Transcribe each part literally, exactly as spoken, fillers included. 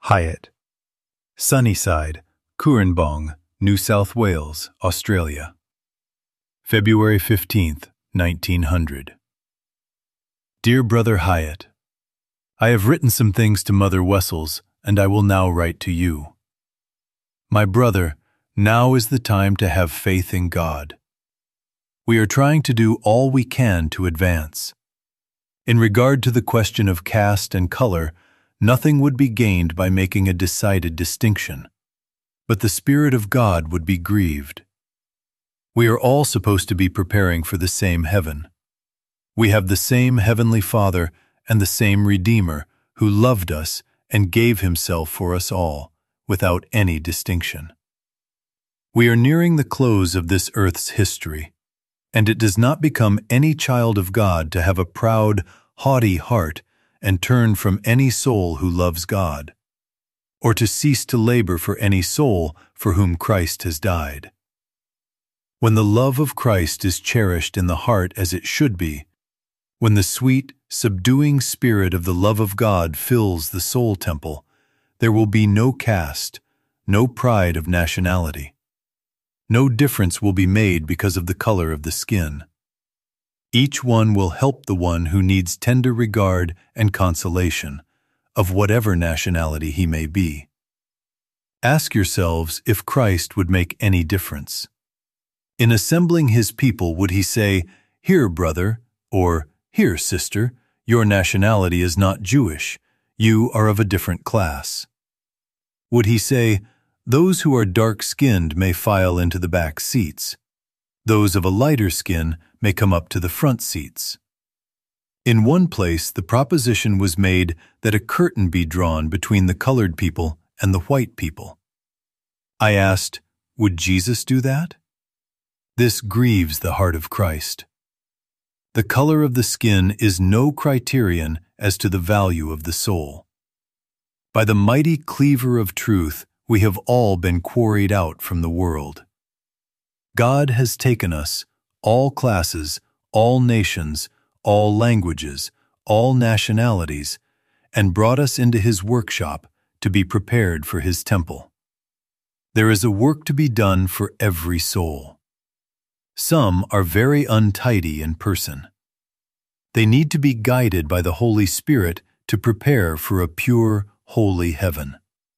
Hyatt, Sunnyside, Cooranbong, New South Wales, Australia. February fifteenth, nineteen hundred. Dear Brother Hyatt, I have written some things to Mother Wessels, and I will now write to you. My brother, now is the time to have faith in God. We are trying to do all we can to advance. In regard to the question of caste and color, nothing would be gained by making a decided distinction, but the Spirit of God would be grieved. We are all supposed to be preparing for the same heaven. We have the same Heavenly Father and the same Redeemer who loved us and gave Himself for us all, without any distinction. We are nearing the close of this earth's history, and it does not become any child of God to have a proud, haughty heart and turn from any soul who loves God, or to cease to labor for any soul for whom Christ has died. When the love of Christ is cherished in the heart as it should be, when the sweet, subduing spirit of the love of God fills the soul temple, there will be no caste, no pride of nationality. No difference will be made because of the color of the skin. Each one will help the one who needs tender regard and consolation, of whatever nationality he may be. Ask yourselves if Christ would make any difference. In assembling His people, would He say, "Here, brother," or "Here, sister, your nationality is not Jewish, you are of a different class"? Would He say, "Those who are dark-skinned may file into the back seats. Those of a lighter skin may come up to the front seats"? In one place, the proposition was made that a curtain be drawn between the colored people and the white people. I asked, would Jesus do that? This grieves the heart of Christ. The color of the skin is no criterion as to the value of the soul. By the mighty cleaver of truth, we have all been quarried out from the world. God has taken us, all classes, all nations, all languages, all nationalities, and brought us into His workshop to be prepared for His temple. There is a work to be done for every soul. Some are very untidy in person. They need to be guided by the Holy Spirit to prepare for a pure, holy heaven.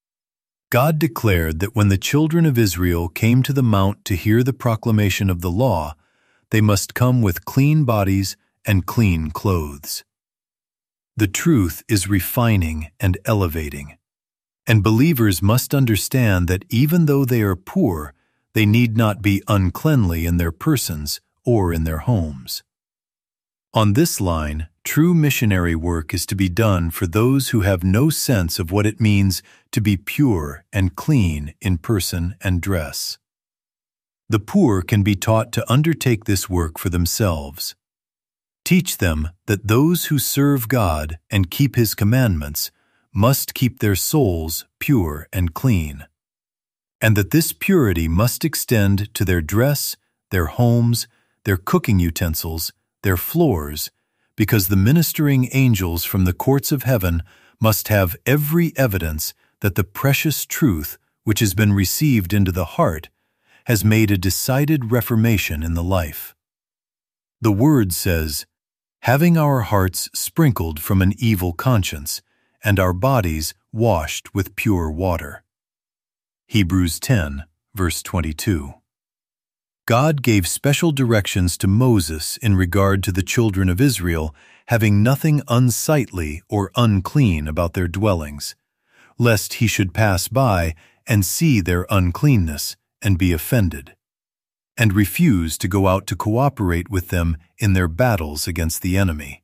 God declared that when the children of Israel came to the mount to hear the proclamation of the law, they must come with clean bodies and clean clothes. The truth is refining and elevating, and believers must understand that even though they are poor, they need not be uncleanly in their persons or in their homes. On this line, true missionary work is to be done for those who have no sense of what it means to be pure and clean in person and dress. The poor can be taught to undertake this work for themselves. Teach them that those who serve God and keep His commandments must keep their souls pure and clean, and that this purity must extend to their dress, their homes, their cooking utensils, their floors, because the ministering angels from the courts of heaven must have every evidence that the precious truth which has been received into the heart has made a decided reformation in the life. The Word says, "Having our hearts sprinkled from an evil conscience, and our bodies washed with pure water." Hebrews ten, verse twenty-two. God gave special directions to Moses in regard to the children of Israel having nothing unsightly or unclean about their dwellings, lest he should pass by and see their uncleanness and be offended, and refuse to go out to cooperate with them in their battles against the enemy.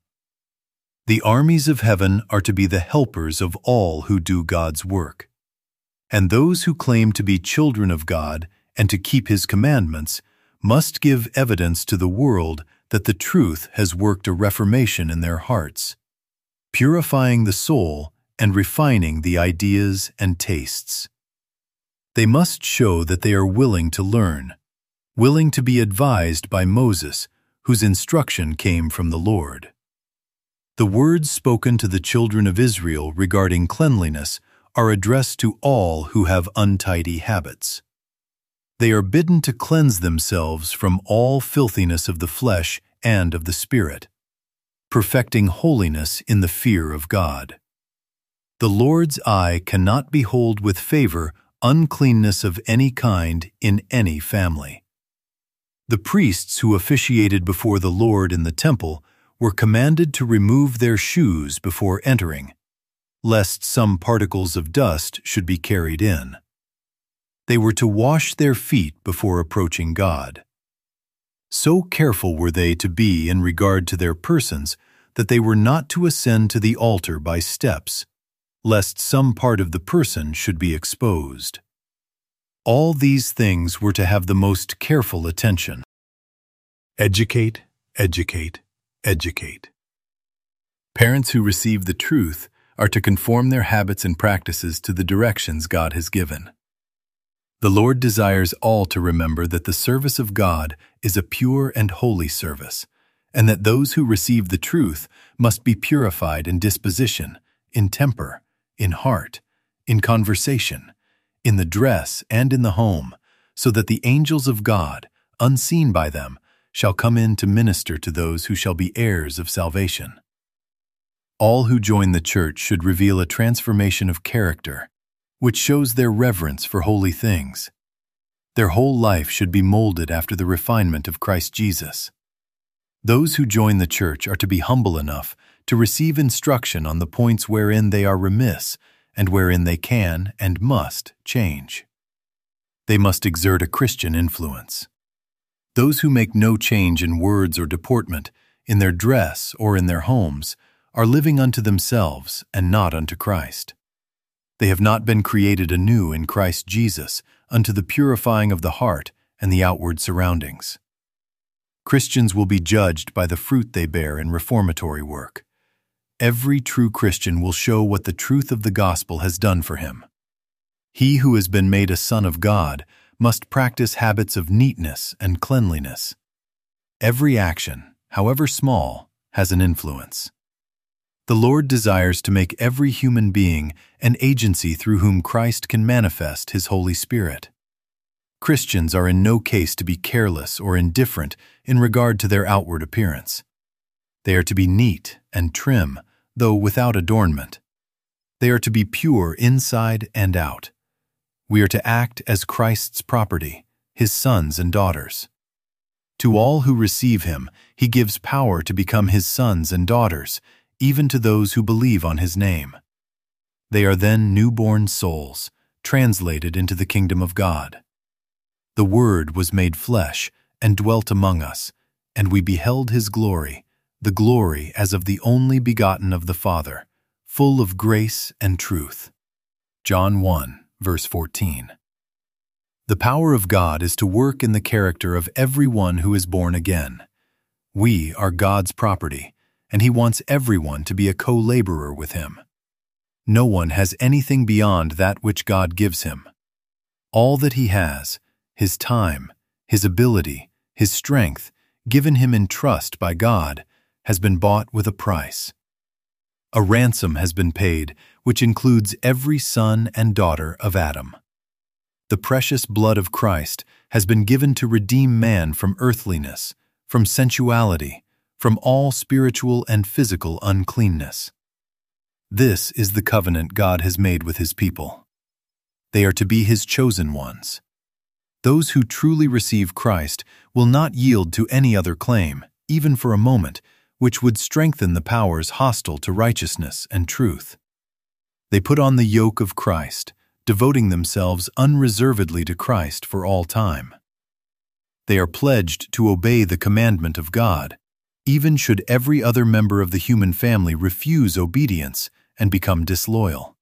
The armies of heaven are to be the helpers of all who do God's work, and those who claim to be children of God and to keep His commandments must give evidence to the world that the truth has worked a reformation in their hearts, purifying the soul and refining the ideas and tastes. They must show that they are willing to learn, willing to be advised by Moses, whose instruction came from the Lord. The words spoken to the children of Israel regarding cleanliness are addressed to all who have untidy habits. They are bidden to cleanse themselves from all filthiness of the flesh and of the spirit, perfecting holiness in the fear of God. The Lord's eye cannot behold with favor uncleanness of any kind in any family. The priests who officiated before the Lord in the temple were commanded to remove their shoes before entering, lest some particles of dust should be carried in. They were to wash their feet before approaching God. So careful were they to be in regard to their persons that they were not to ascend to the altar by steps, lest some part of the person should be exposed. All these things were to have the most careful attention. Educate, educate, educate. Parents who receive the truth are to conform their habits and practices to the directions God has given. The Lord desires all to remember that the service of God is a pure and holy service, and that those who receive the truth must be purified in disposition, in temper, in heart, in conversation, in the dress and in the home, so that the angels of God, unseen by them, shall come in to minister to those who shall be heirs of salvation. All who join the church should reveal a transformation of character, which shows their reverence for holy things. Their whole life should be molded after the refinement of Christ Jesus. Those who join the church are to be humble enough to receive instruction on the points wherein they are remiss and wherein they can and must change. They must exert a Christian influence. Those who make no change in words or deportment, in their dress or in their homes, are living unto themselves and not unto Christ. They have not been created anew in Christ Jesus unto the purifying of the heart and the outward surroundings. Christians will be judged by the fruit they bear in reformatory work. Every true Christian will show what the truth of the gospel has done for him. He who has been made a son of God must practice habits of neatness and cleanliness. Every action, however small, has an influence. The Lord desires to make every human being an agency through whom Christ can manifest His Holy Spirit. Christians are in no case to be careless or indifferent in regard to their outward appearance. They are to be neat and trim, though without adornment. They are to be pure inside and out. We are to act as Christ's property, His sons and daughters. To all who receive Him, He gives power to become His sons and daughters, even to those who believe on His name. They are then newborn souls, translated into the kingdom of God. The Word was made flesh and dwelt among us, and we beheld His glory, the glory as of the only begotten of the Father, full of grace and truth. John one, verse fourteen. The power of God is to work in the character of everyone who is born again. We are God's property, and He wants everyone to be a co-laborer with Him. No one has anything beyond that which God gives him. All that he has, his time, his ability, his strength, given him in trust by God, has been bought with a price. A ransom has been paid, which includes every son and daughter of Adam. The precious blood of Christ has been given to redeem man from earthliness, from sensuality, from all spiritual and physical uncleanness. This is the covenant God has made with His people. They are to be His chosen ones. Those who truly receive Christ will not yield to any other claim, even for a moment, which would strengthen the powers hostile to righteousness and truth. They put on the yoke of Christ, devoting themselves unreservedly to Christ for all time. They are pledged to obey the commandment of God, even should every other member of the human family refuse obedience and become disloyal.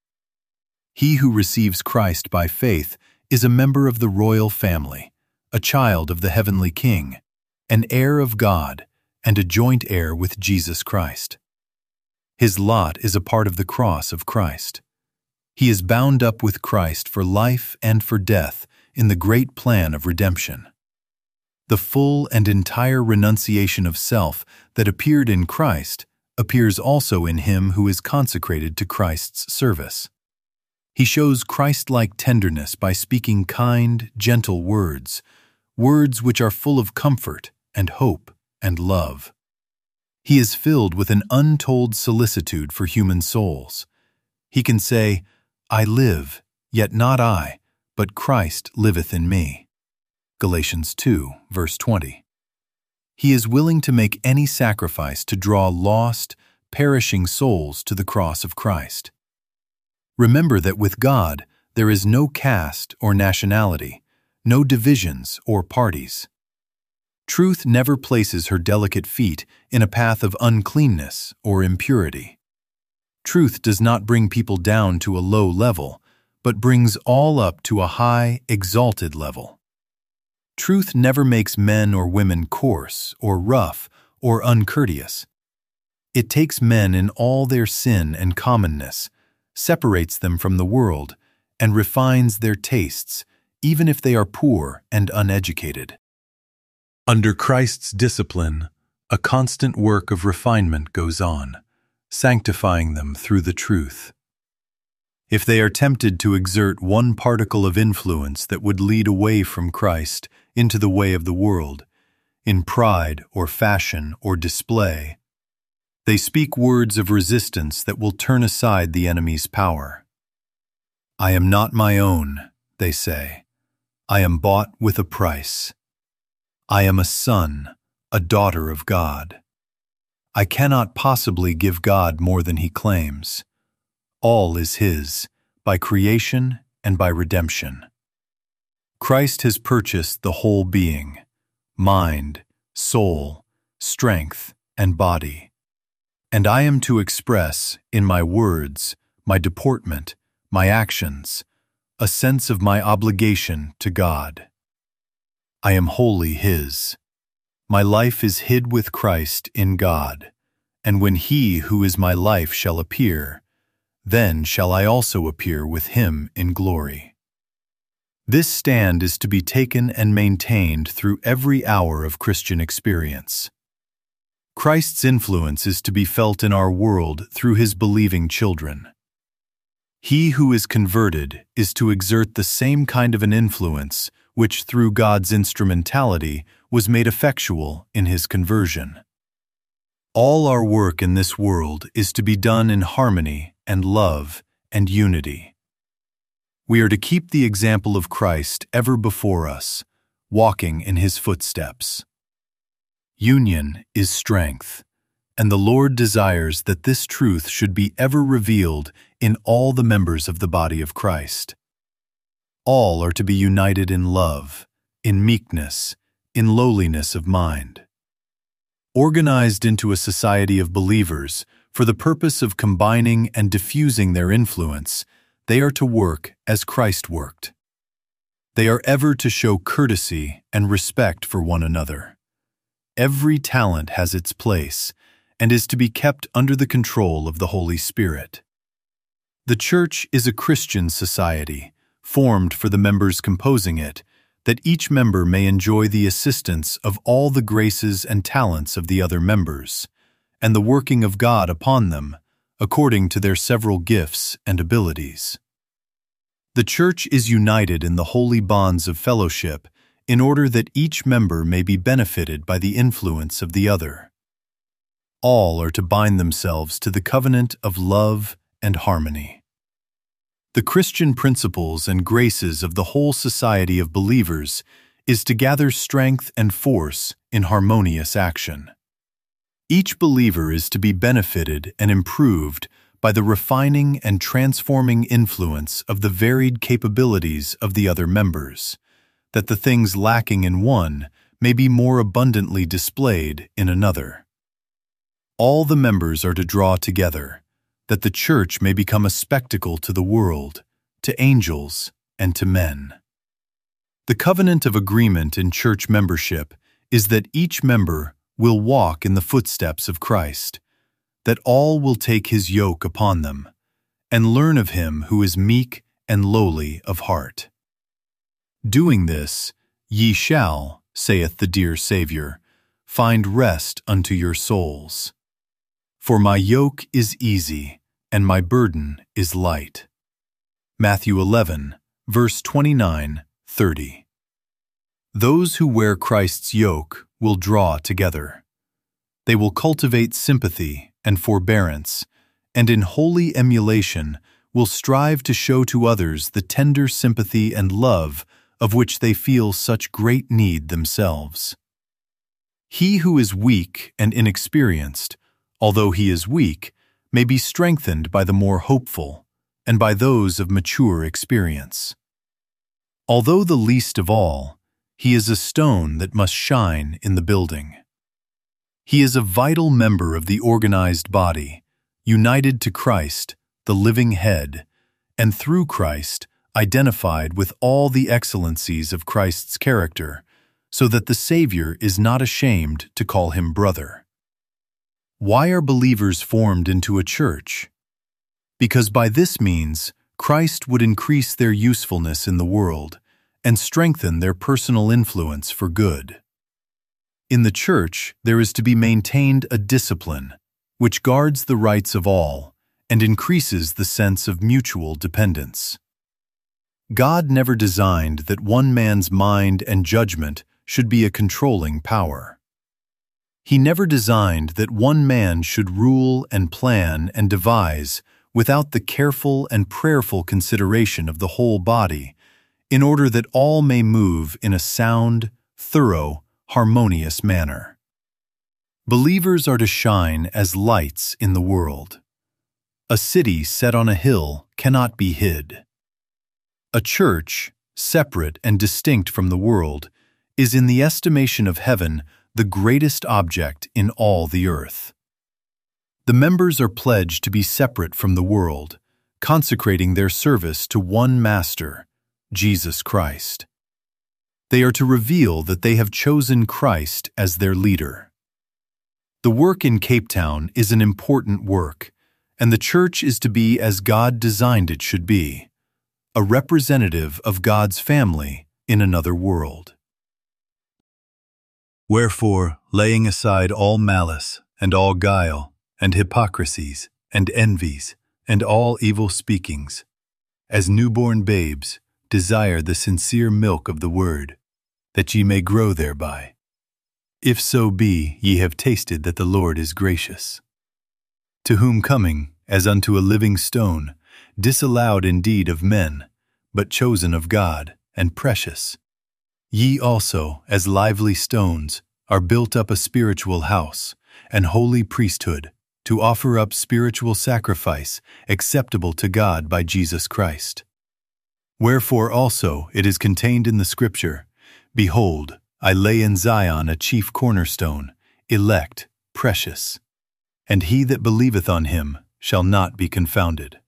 He who receives Christ by faith is a member of the royal family, a child of the heavenly King, an heir of God, and a joint heir with Jesus Christ. His lot is a part of the cross of Christ. He is bound up with Christ for life and for death in the great plan of redemption. The full and entire renunciation of self that appeared in Christ appears also in him who is consecrated to Christ's service. He shows Christ-like tenderness by speaking kind, gentle words, words which are full of comfort and hope and love. He is filled with an untold solicitude for human souls. He can say, "I live, yet not I, but Christ liveth in me." Galatians two, verse twenty. He is willing to make any sacrifice to draw lost, perishing souls to the cross of Christ. Remember that with God, there is no caste or nationality, no divisions or parties. Truth never places her delicate feet in a path of uncleanness or impurity. Truth does not bring people down to a low level, but brings all up to a high, exalted level. Truth never makes men or women coarse or rough or uncourteous. It takes men in all their sin and commonness, separates them from the world, and refines their tastes, even if they are poor and uneducated. Under Christ's discipline, a constant work of refinement goes on, sanctifying them through the truth. If they are tempted to exert one particle of influence that would lead away from Christ into the way of the world, in pride or fashion or display, they speak words of resistance that will turn aside the enemy's power. "I am not my own," they say. "I am bought with a price. I am a son, a daughter of God. I cannot possibly give God more than He claims. All is His, by creation and by redemption. Christ has purchased the whole being, mind, soul, strength, and body. And I am to express, in my words, my deportment, my actions, a sense of my obligation to God. I am wholly His. My life is hid with Christ in God, and when He who is my life shall appear, then shall I also appear with Him in glory. This stand is to be taken and maintained through every hour of Christian experience. Christ's influence is to be felt in our world through His believing children. He who is converted is to exert the same kind of an influence which through God's instrumentality was made effectual in his conversion. All our work in this world is to be done in harmony and love and unity. We are to keep the example of Christ ever before us, walking in His footsteps. Union is strength, and the Lord desires that this truth should be ever revealed in all the members of the body of Christ. All are to be united in love, in meekness, in lowliness of mind. Organized into a society of believers for the purpose of combining and diffusing their influence, they are to work as Christ worked. They are ever to show courtesy and respect for one another. Every talent has its place and is to be kept under the control of the Holy Spirit. The Church is a Christian society, formed for the members composing it, that each member may enjoy the assistance of all the graces and talents of the other members, and the working of God upon them, according to their several gifts and abilities. The Church is united in the holy bonds of fellowship in order that each member may be benefited by the influence of the other. All are to bind themselves to the covenant of love and harmony. The Christian principles and graces of the whole society of believers is to gather strength and force in harmonious action. Each believer is to be benefited and improved by the refining and transforming influence of the varied capabilities of the other members, that the things lacking in one may be more abundantly displayed in another. All the members are to draw together, that the Church may become a spectacle to the world, to angels, and to men. The covenant of agreement in church membership is that each member will walk in the footsteps of Christ, that all will take His yoke upon them, and learn of Him who is meek and lowly of heart. Doing this, ye shall, saith the dear Savior, find rest unto your souls. For my yoke is easy, and my burden is light. Matthew eleven, verse twenty-nine, thirty. Those who wear Christ's yoke will draw together. They will cultivate sympathy and forbearance, and in holy emulation will strive to show to others the tender sympathy and love of which they feel such great need themselves. He who is weak and inexperienced, although he is weak, may be strengthened by the more hopeful and by those of mature experience. Although the least of all, he is a stone that must shine in the building. He is a vital member of the organized body, united to Christ, the living head, and through Christ, identified with all the excellencies of Christ's character, so that the Savior is not ashamed to call him brother. Why are believers formed into a church? Because by this means, Christ would increase their usefulness in the world and strengthen their personal influence for good. In the church, there is to be maintained a discipline which guards the rights of all and increases the sense of mutual dependence. God never designed that one man's mind and judgment should be a controlling power. He never designed that one man should rule and plan and devise without the careful and prayerful consideration of the whole body, in order that all may move in a sound, thorough, harmonious manner. Believers are to shine as lights in the world. A city set on a hill cannot be hid. A church, separate and distinct from the world, is in the estimation of heaven the greatest object in all the earth. The members are pledged to be separate from the world, consecrating their service to one Master, Jesus Christ. They are to reveal that they have chosen Christ as their leader. The work in Cape Town is an important work, and the church is to be as God designed it should be, a representative of God's family in another world. Wherefore, laying aside all malice, and all guile, and hypocrisies, and envies, and all evil speakings, as newborn babes, desire the sincere milk of the word, that ye may grow thereby. If so be ye have tasted that the Lord is gracious. To whom coming, as unto a living stone, disallowed indeed of men, but chosen of God, and precious, ye also, as lively stones, are built up a spiritual house, and holy priesthood, to offer up spiritual sacrifice acceptable to God by Jesus Christ. Wherefore also it is contained in the Scripture, Behold, I lay in Zion a chief cornerstone, elect, precious, and he that believeth on him shall not be confounded.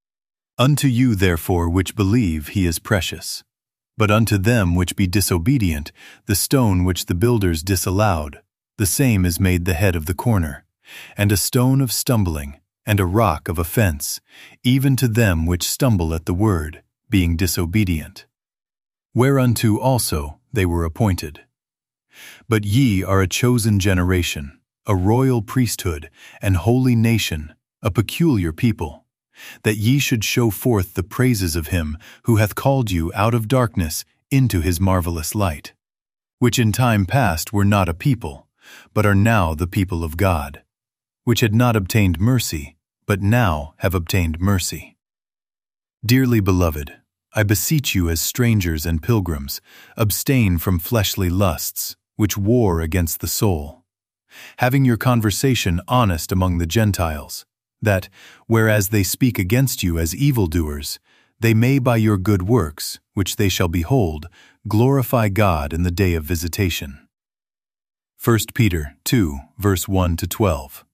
Unto you therefore which believe he is precious. But unto them which be disobedient, the stone which the builders disallowed, the same is made the head of the corner, and a stone of stumbling, and a rock of offense, even to them which stumble at the word, being disobedient. Whereunto also they were appointed. But ye are a chosen generation, a royal priesthood, and holy nation, a peculiar people, that ye should show forth the praises of him who hath called you out of darkness into his marvelous light, which in time past were not a people, but are now the people of God, which had not obtained mercy, but now have obtained mercy. Dearly beloved, I beseech you as strangers and pilgrims, abstain from fleshly lusts, which war against the soul, having your conversation honest among the Gentiles, that, whereas they speak against you as evildoers, they may by your good works, which they shall behold, glorify God in the day of visitation. First Peter two, verse one to twelve.